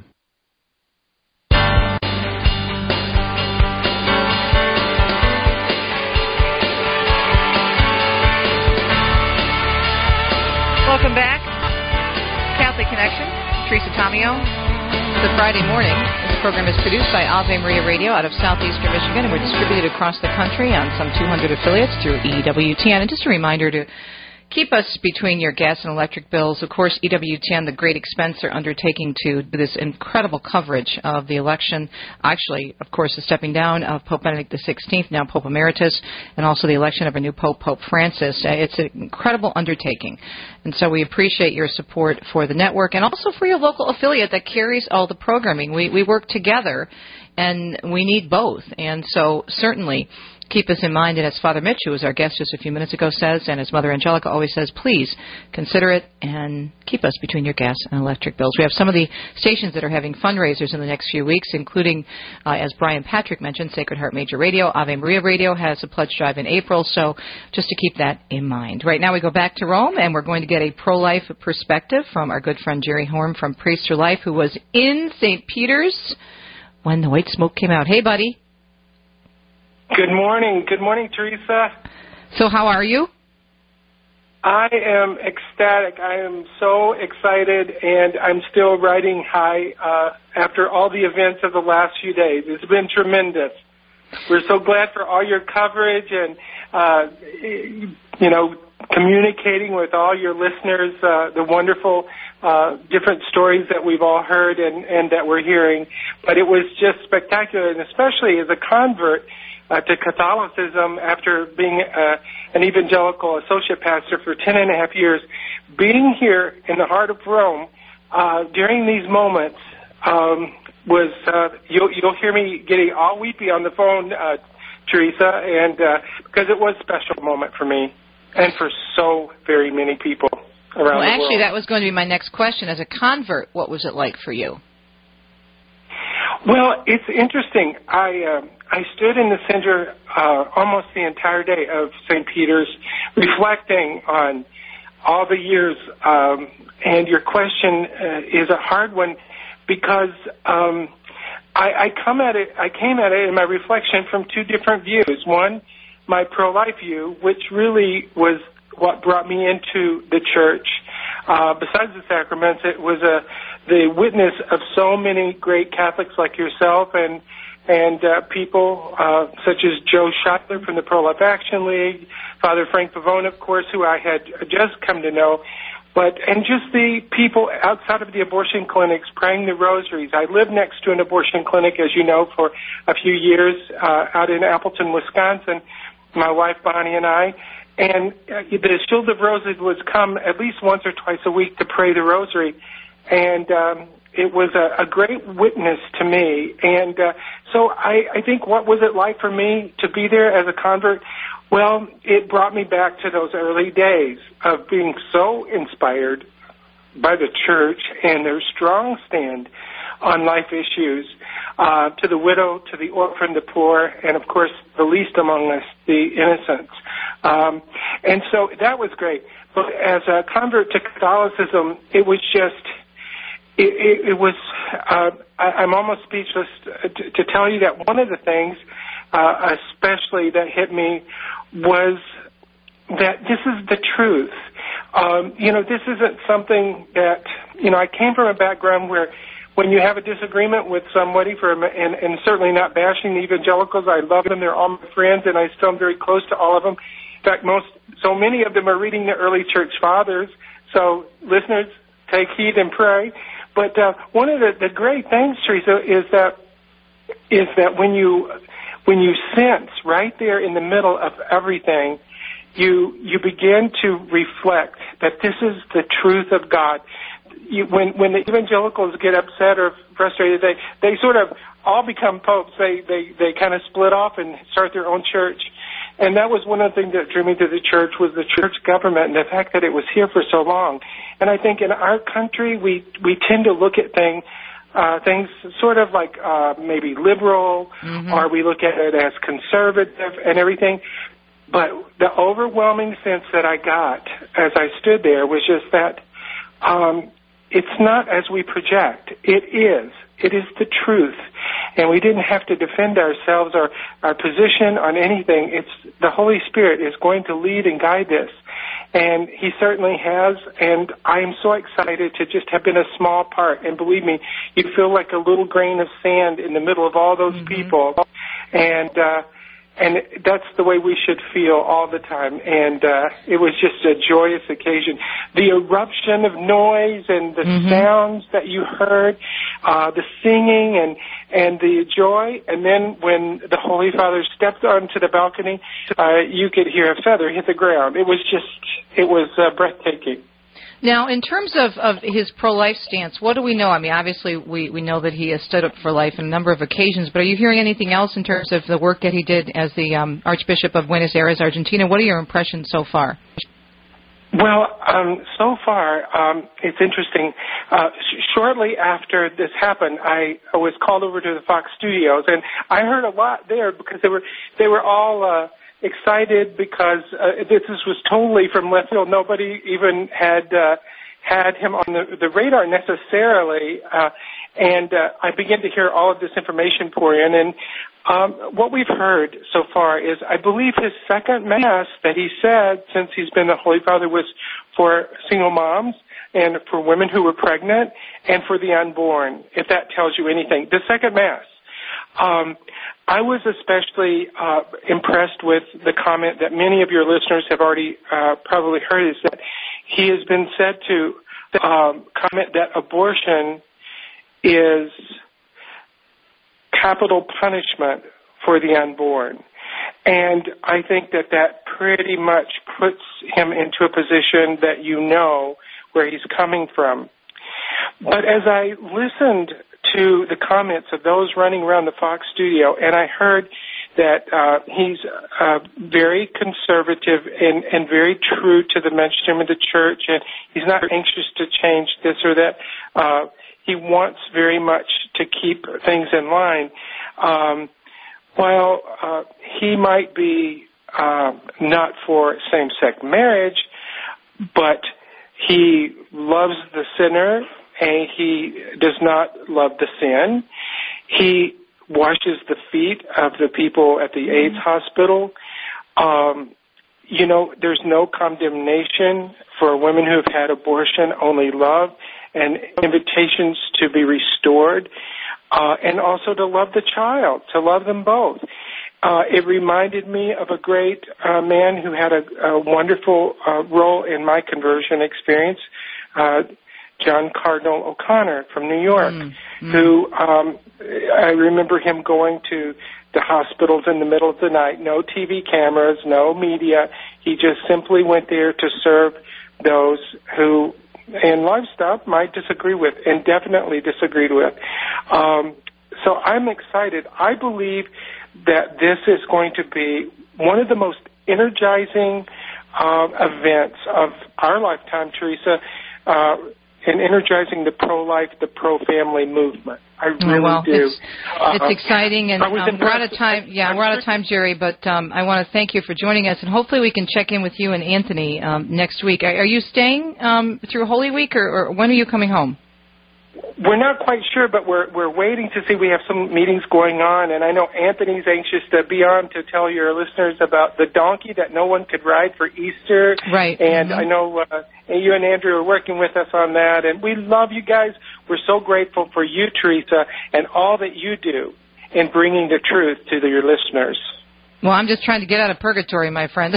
Welcome back. Catholic Connection, Teresa Tomeo. The Friday morning. This program is produced by Ave Maria Radio out of southeastern Michigan, and we're distributed across the country on some 200 affiliates through EWTN. And just a reminder to keep us between your gas and electric bills. Of course, EWTN, the great expense they're undertaking to do this incredible coverage of the election. Actually, of course, the stepping down of Pope Benedict XVI, now Pope Emeritus, and also the election of a new Pope, Pope Francis. It's an incredible undertaking. And so we appreciate your support for the network and also for your local affiliate that carries all the programming. We work together, and we need both. And so certainly keep us in mind. And as Father Mitch, who was our guest just a few minutes ago, says, and as Mother Angelica always says, please consider it and keep us between your gas and electric bills. We have some of the stations that are having fundraisers in the next few weeks, including, as Brian Patrick mentioned, Sacred Heart Major Radio. Ave Maria Radio has a pledge drive in April, so just to keep that in mind. Right now we go back to Rome, and we're going to get a pro-life perspective from our good friend Jerry Horn from Praise for Life, who was in St. Peter's when the white smoke came out. Hey, buddy. Good morning. Good morning, Teresa. So how are you? I am ecstatic. I am so excited, and I'm still riding high after all the events of the last few days. It's been tremendous. We're so glad for all your coverage and, communicating with all your listeners, the wonderful different stories that we've all heard and that we're hearing. But it was just spectacular, and especially as a convert to Catholicism after being an evangelical associate pastor for 10.5 years, being here in the heart of Rome during these moments was, you'll hear me getting all weepy on the phone, Teresa, and because it was a special moment for me and for so very many people around the world. Well, actually, that was going to be my next question. As a convert, what was it like for you? Well, it's interesting. I stood in the center almost the entire day of St. Peter's, reflecting on all the years. And your question is a hard one because I came at it in my reflection from two different views. One, my pro-life view, which really was what brought me into the church. Besides the sacraments, it was the witness of so many great Catholics like yourself and people such as Joe Schottler from the Pro-Life Action League, Father Frank Pavone, of course, who I had just come to know, and just the people outside of the abortion clinics praying the rosaries. I lived next to an abortion clinic, as you know, for a few years out in Appleton, Wisconsin, my wife Bonnie and I. And the Shield of Roses would come at least once or twice a week to pray the rosary. And it was a great witness to me. And so I think what was it like for me to be there as a convert? Well, it brought me back to those early days of being so inspired by the church and their strong stand on life issues, to the widow, to the orphan, the poor, and of course the least among us, the innocents. And so that was great. But as a convert to Catholicism, it was just, it was, I'm almost speechless to tell you that one of the things, especially that hit me was that this is the truth. This isn't something that, I came from a background where when you have a disagreement with somebody, and certainly not bashing the evangelicals, I love them, they're all my friends, and I still am very close to all of them. In fact, so many of them are reading the early church fathers, so listeners, take heed and pray. But one of the great things, Teresa, is that when you sense right there in the middle of everything, you begin to reflect that this is the truth of God. When the evangelicals get upset or frustrated, they sort of all become popes. They kind of split off and start their own church. And that was one of the things that drew me to the church, was the church government and the fact that it was here for so long. And I think in our country, we tend to look at things sort of like maybe liberal, or we look at it as conservative and everything. But the overwhelming sense that I got as I stood there was just that it's not as we project. It is the truth. And we didn't have to defend ourselves or our position on anything. It's the Holy Spirit is going to lead and guide this. And He certainly has. And I am so excited to just have been a small part. And believe me, you feel like a little grain of sand in the middle of all those people. And And that's the way we should feel all the time. And it was just a joyous occasion. The eruption of noise and the sounds that you heard, the singing and the joy. And then when the Holy Father stepped onto the balcony, you could hear a feather hit the ground. It was breathtaking. Now, in terms of his pro-life stance, what do we know? I mean, obviously, we know that he has stood up for life on a number of occasions, but are you hearing anything else in terms of the work that he did as the Archbishop of Buenos Aires, Argentina? What are your impressions so far? Well, so far, it's interesting. Shortly after this happened, I was called over to the Fox Studios, and I heard a lot there because they were all excited because this was totally from left field. Nobody even had him on the radar necessarily, and I began to hear all of this information pour in. And what we've heard so far is, I believe his second Mass that he said since he's been the Holy Father was for single moms and for women who were pregnant and for the unborn, if that tells you anything. The second Mass. I was especially impressed with the comment that many of your listeners have already probably heard, is that he has been said to comment that abortion is capital punishment for the unborn. And I think that pretty much puts him into a position that you know where he's coming from. But as I listened to the comments of those running around the Fox studio, and I heard that he's very conservative and very true to the mainstream of the church, and he's not anxious to change this or that. He wants very much to keep things in line. While he might be not for same-sex marriage, but he loves the sinner, and he does not love the sin. He washes the feet of the people at the AIDS hospital. There's no condemnation for women who have had abortion, only love and invitations to be restored, and also to love the child, to love them both. It reminded me of a great man who had a wonderful role in my conversion experience, John Cardinal O'Connor from New York, who I remember him going to the hospitals in the middle of the night, no TV cameras, no media. He just simply went there to serve those who in lifestyle might disagree with, and definitely disagreed with. So I'm excited. I believe that this is going to be one of the most energizing events of our lifetime, Teresa, in energizing the pro-life, the pro-family movement. I really do. It's exciting, and we're out of time. Yeah, we're out of time, Jerry. But I want to thank you for joining us, and hopefully we can check in with you and Anthony next week. Are you staying through Holy Week, or when are you coming home? We're not quite sure, but we're waiting to see. We have some meetings going on, and I know Anthony's anxious to be on to tell your listeners about the donkey that no one could ride for Easter. Right. And I know you and Andrew are working with us on that, and we love you guys. We're so grateful for you, Teresa, and all that you do in bringing the truth to your listeners. Well, I'm just trying to get out of purgatory, my friend.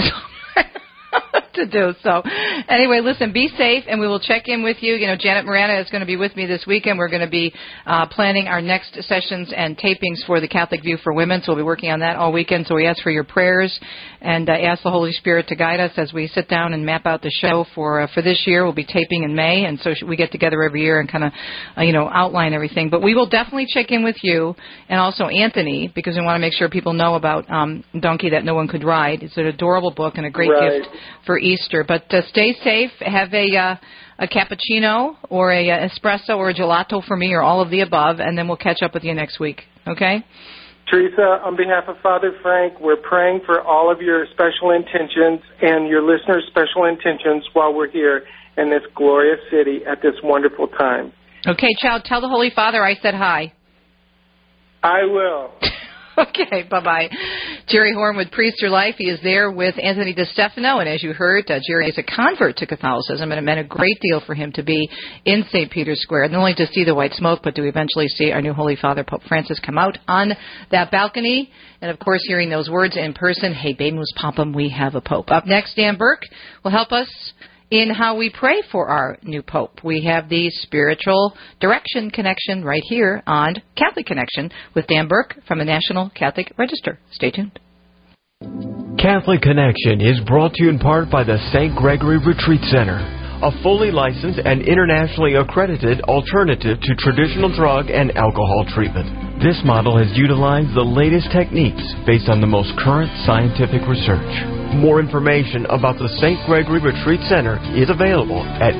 To do so. Anyway, listen, be safe, and we will check in with you. Janet Marana is going to be with me this weekend. We're going to be planning our next sessions and tapings for the Catholic View for Women, so we'll be working on that all weekend. So we ask for your prayers and ask the Holy Spirit to guide us as we sit down and map out the show for this year. We'll be taping in May, and so we get together every year and kind of, outline everything. But we will definitely check in with you and also Anthony, because we want to make sure people know about Donkey That No One Could Ride. It's an adorable book and a great gift for Easter. But stay safe. Have a cappuccino or a espresso or a gelato for me, or all of the above, and then we'll catch up with you next week. Okay? Teresa, on behalf of Father Frank, we're praying for all of your special intentions and your listeners' special intentions while we're here in this glorious city at this wonderful time. Okay, child, tell the Holy Father I said hi. I will. Okay, bye-bye. Jerry Horn with Priester Life. He is there with Anthony DeStefano, and as you heard, Jerry is a convert to Catholicism, and it meant a great deal for him to be in St. Peter's Square, not only to see the white smoke, but to eventually see our new Holy Father, Pope Francis, come out on that balcony, and of course, hearing those words in person, Habemus Papam, we have a Pope. Up next, Dan Burke will help us in how we pray for our new Pope. We have the Spiritual Direction Connection right here on Catholic Connection with Dan Burke from the National Catholic Register. Stay tuned. Catholic Connection is brought to you in part by the St. Gregory Retreat Center, a fully licensed and internationally accredited alternative to traditional drug and alcohol treatment. This model has utilized the latest techniques based on the most current scientific research. More information about the St. Gregory Retreat Center is available at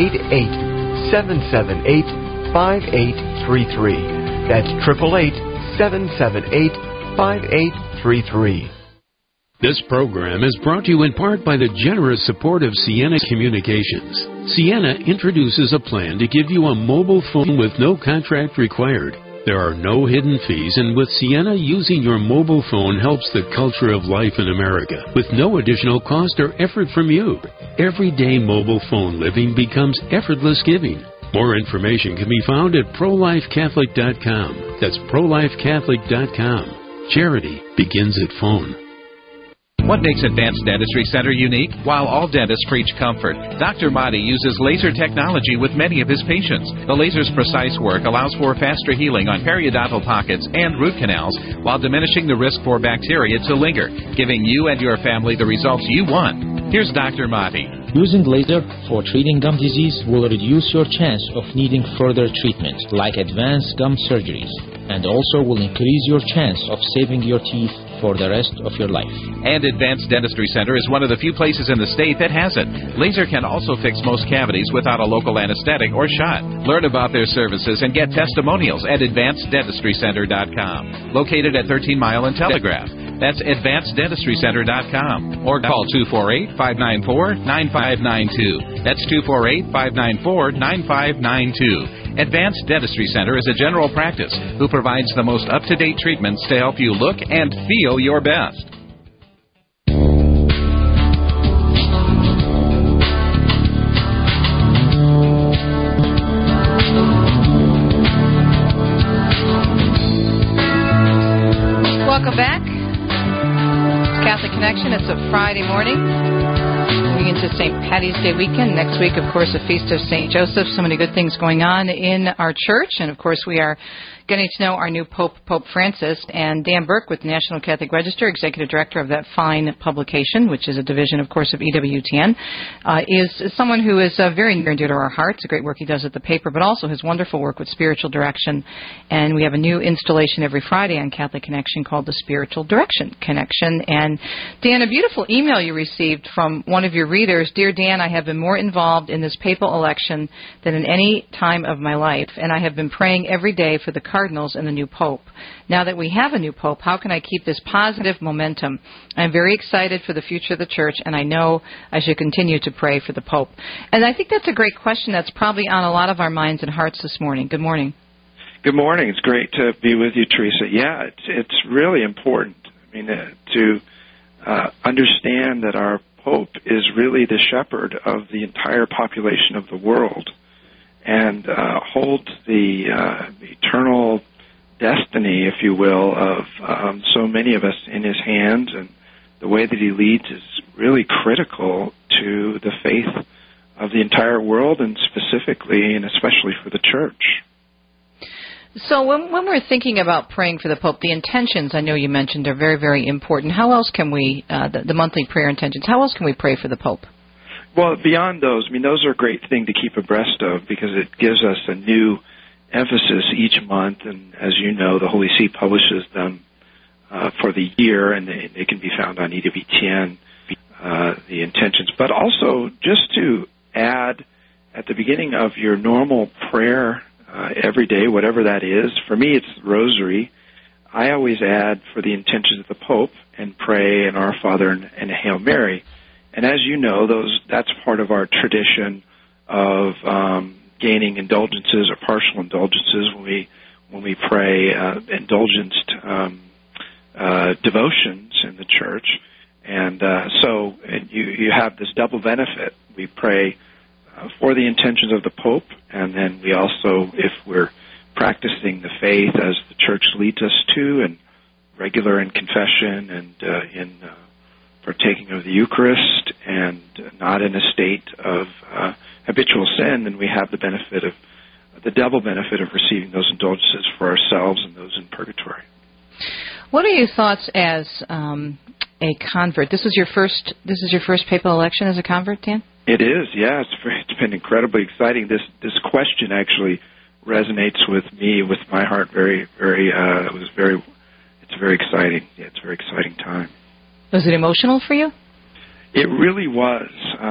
888-778-5833. That's 888-778-5833. This program is brought to you in part by the generous support of Sienna Communications. Sienna introduces a plan to give you a mobile phone with no contract required. There are no hidden fees, and with Sienna, using your mobile phone helps the culture of life in America with no additional cost or effort from you. Everyday mobile phone living becomes effortless giving. More information can be found at ProLifeCatholic.com. That's ProLifeCatholic.com. Charity begins at phone. What makes Advanced Dentistry Center unique? While all dentists preach comfort, Dr. Mahdi uses laser technology with many of his patients. The laser's precise work allows for faster healing on periodontal pockets and root canals while diminishing the risk for bacteria to linger, giving you and your family the results you want. Here's Dr. Mahdi. Using laser for treating gum disease will reduce your chance of needing further treatment, like advanced gum surgeries, and also will increase your chance of saving your teeth for the rest of your life. And Advanced Dentistry Center is one of the few places in the state that has it. Laser can also fix most cavities without a local anesthetic or shot. Learn about their services and get testimonials at AdvancedDentistryCenter.com, located at 13 Mile and Telegraph. That's AdvancedDentistryCenter.com, or call 248-594-9592. That's 248-594-9592. Advanced Dentistry Center is a general practice who provides the most up-to-date treatments to help you look and feel your best. Welcome back. Catholic Connection. It's a Friday morning. Moving into St. Patty's Day weekend. Next week, of course, a feast of St. Joseph. So many good things going on in our church. And, of course, we are getting to know our new Pope, Pope Francis. And Dan Burke with the National Catholic Register, Executive Director of that fine publication, which is a division, of course, of EWTN, is someone who is very near and dear to our hearts. The great work he does at the paper, but also his wonderful work with spiritual direction. And we have a new installation every Friday on Catholic Connection called the Spiritual Direction Connection. And, Dan, a beautiful email you received from one of your readers. Dear Dan, I have been more involved in this papal election than in any time of my life, and I have been praying every day for the cardinals and the new pope. Now that we have a new pope, how can I keep this positive momentum? I'm very excited for the future of the church, and I know I should continue to pray for the pope. And I think that's a great question that's probably on a lot of our minds and hearts this morning. Good morning. Good morning. It's great to be with you, Teresa. Yeah, it's really important. I mean, to understand that our Pope is really the shepherd of the entire population of the world and holds the eternal destiny, if you will, of so many of us in his hands, and the way that he leads is really critical to the faith of the entire world, and specifically and especially for the church. So when we're thinking about praying for the Pope, the intentions, I know you mentioned, are very, very important. How else can we, the monthly prayer intentions, how else can we pray for the Pope? Well, beyond those, I mean, those are a great thing to keep abreast of because it gives us a new emphasis each month. And as you know, the Holy See publishes them for the year, and they can be found on EWTN, the intentions. But also, just to add at the beginning of your normal prayer every day, whatever that is. For me, it's the Rosary. I always add for the intentions of the Pope and pray an Our Father and a Hail Mary. And as you know, that's part of our tradition of gaining indulgences or partial indulgences when we pray indulgenced devotions in the church. And so you have this double benefit. We pray for the intentions of the Pope, and then we also, if we're practicing the faith as the church leads us to, and regular in confession and in partaking of the Eucharist, and not in a state of habitual sin, then we have the double benefit of receiving those indulgences for ourselves and those in purgatory. What are your thoughts as a convert? This is your first papal election as a convert, Dan? It is, yeah. It's been incredibly exciting. This question actually resonates with me, with my heart, very, very. It's very exciting. Yeah, it's a very exciting time. Was it emotional for you? It really was.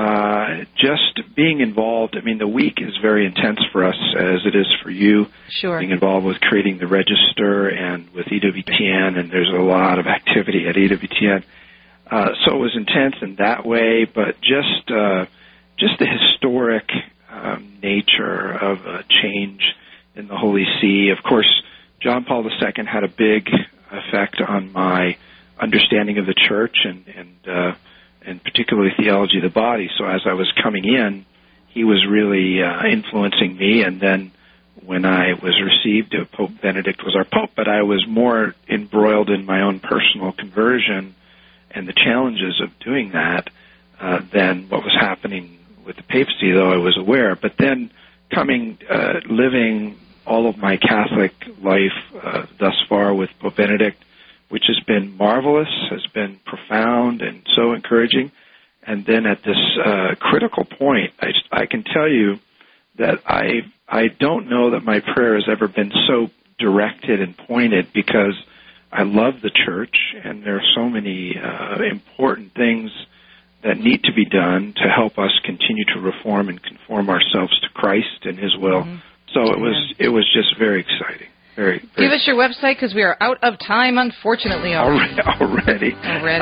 Just being involved. I mean, the week is very intense for us, as it is for you. Sure. Being involved with creating the register and with EWTN, and there's a lot of activity at EWTN. So it was intense in that way, but just the historic nature of a change in the Holy See. Of course, John Paul II had a big effect on my understanding of the church and particularly theology of the body. So as I was coming in, he was really influencing me. And then when I was received, Pope Benedict was our Pope, but I was more embroiled in my own personal conversion and the challenges of doing that than what was happening with the papacy, though I was aware. But then living all of my Catholic life thus far with Pope Benedict, which has been marvelous, has been profound and so encouraging. And then at this critical point, I can tell you that I don't know that my prayer has ever been so directed and pointed, because I love the church, and there are so many important things that need to be done to help us continue to reform and conform ourselves to Christ and His will. Mm-hmm. So it was just very exciting. Very Give us your website, because we are out of time, unfortunately. Already.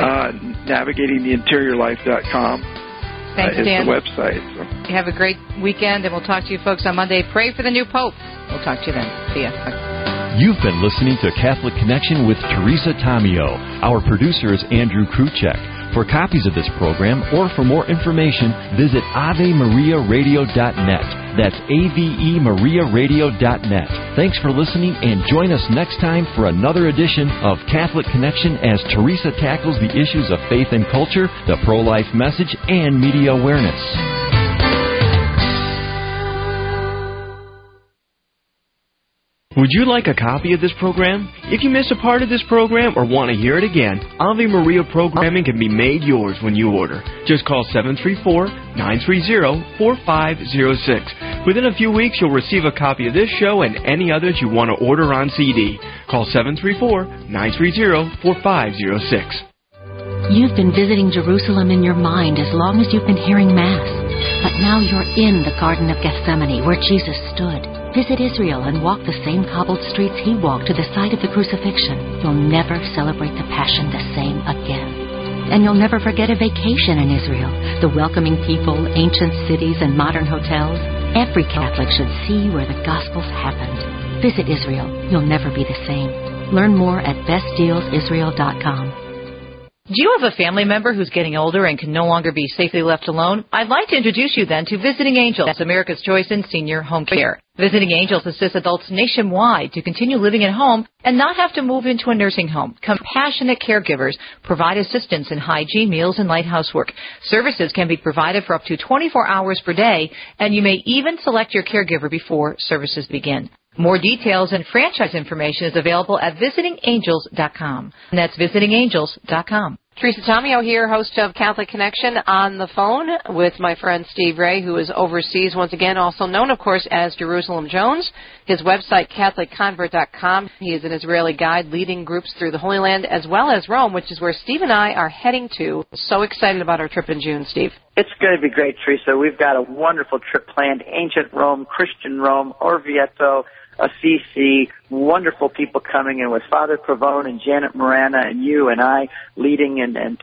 NavigatingTheInteriorLife.com Thanks, is Dan. the website. So. You have a great weekend, and we'll talk to you folks on Monday. Pray for the new Pope. We'll talk to you then. See ya. You've been listening to Catholic Connection with Teresa Tomeo. Our producer is Andrew Kruchek. For copies of this program or for more information, visit AveMariaRadio.net. That's AVEMariaRadio.net. Thanks for listening, and join us next time for another edition of Catholic Connection as Teresa tackles the issues of faith and culture, the pro-life message, and media awareness. Would you like a copy of this program? If you miss a part of this program or want to hear it again, Ave Maria programming can be made yours when you order. Just call 734-930-4506. Within a few weeks, you'll receive a copy of this show and any others you want to order on CD. Call 734-930-4506. You've been visiting Jerusalem in your mind as long as you've been hearing Mass. But now you're in the Garden of Gethsemane, where Jesus stood. Visit Israel and walk the same cobbled streets He walked to the site of the crucifixion. You'll never celebrate the Passion the same again. And you'll never forget a vacation in Israel, the welcoming people, ancient cities, and modern hotels. Every Catholic should see where the Gospels happened. Visit Israel. You'll never be the same. Learn more at bestdealsisrael.com. Do you have a family member who's getting older and can no longer be safely left alone? I'd like to introduce you then to Visiting Angels. That's America's choice in senior home care. Visiting Angels assists adults nationwide to continue living at home and not have to move into a nursing home. Compassionate caregivers provide assistance in hygiene, meals, and light housework. Services can be provided for up to 24 hours per day, and you may even select your caregiver before services begin. More details and franchise information is available at visitingangels.com. And that's visitingangels.com. Teresa Tomeo here, host of Catholic Connection, on the phone with my friend Steve Ray, who is overseas once again, also known, of course, as Jerusalem Jones. His website, CatholicConvert.com. He is an Israeli guide leading groups through the Holy Land as well as Rome, which is where Steve and I are heading to. So excited about our trip in June, Steve. It's going to be great, Teresa. We've got a wonderful trip planned. Ancient Rome, Christian Rome, Orvieto, Assisi, wonderful people coming in with Father Pavone and Janet Morana and you and I leading and